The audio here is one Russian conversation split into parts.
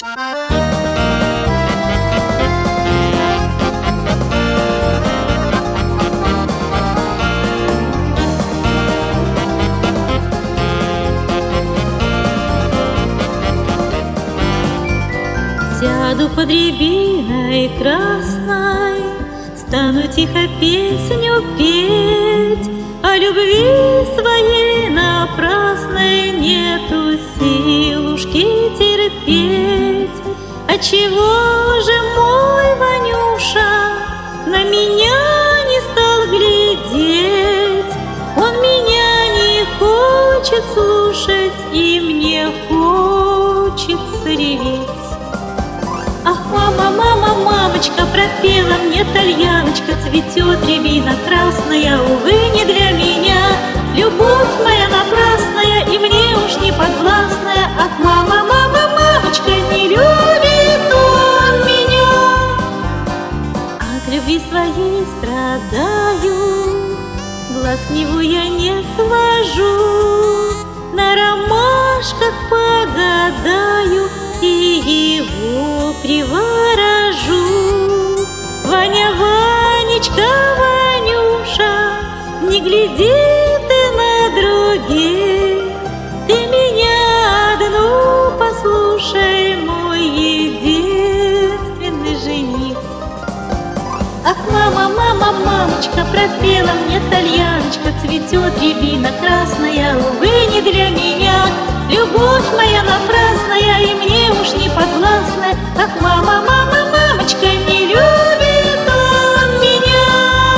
Сяду под рябиной красной, стану тихо песню петь. О любви своей напрасной нету силушки терпеть. Отчего же мой Ванюша на меня не стал глядеть? Он меня не хочет слушать, и мне хочется реветь. Ах, мама, мама, мамочка, пропела мне тальяночка, цветет рябина красная, увы, не для меня. Любовь моя напрасная, и мне уж не подвластная. Ах, мама, мама, мамочка, не любит он меня. От любви своей страдаю, глаз с него я не свожу. На ромашках погадаю и его приворожу. Ваня, Ванечка, Ванюша, не гляди ты на других, ты меня одну послушай, мой единственный жених. Ах, мама, мама, мамочка, пропела мне тальяночка, цветет рябина красная, увы, не для меня. Любовь моя напрасная, и мне уж не подвластная. Ах, мама, мама, мамочка, не любит он меня.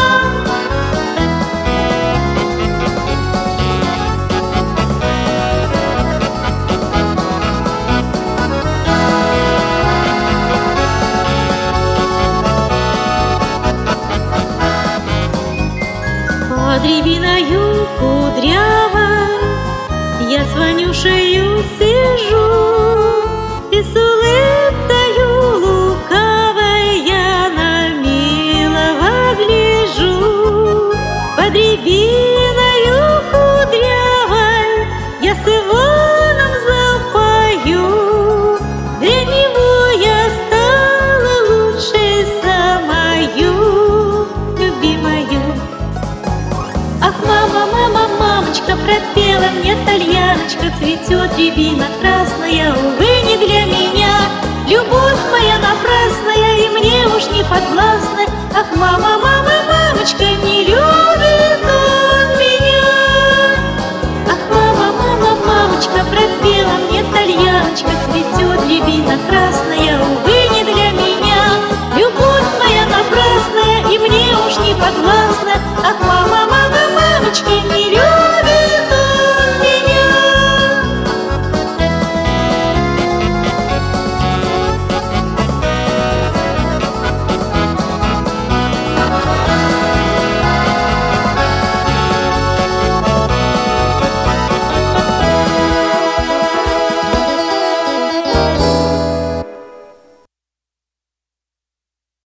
Под рябиною кудрявой я с Ванюшею сижу, и с улыбкою лукавой я на милого гляжу. Под рябиною кудрявой я с Иваном запою, для него я стала лучшей самою любимою. Ах, мама, мама, мамочка, пропела мне тальяночка, цветет рябина красная, увы, не для меня. Любовь моя напрасная, и мне уж не подвластная. Ах, мама, мама, мамочка, не любит он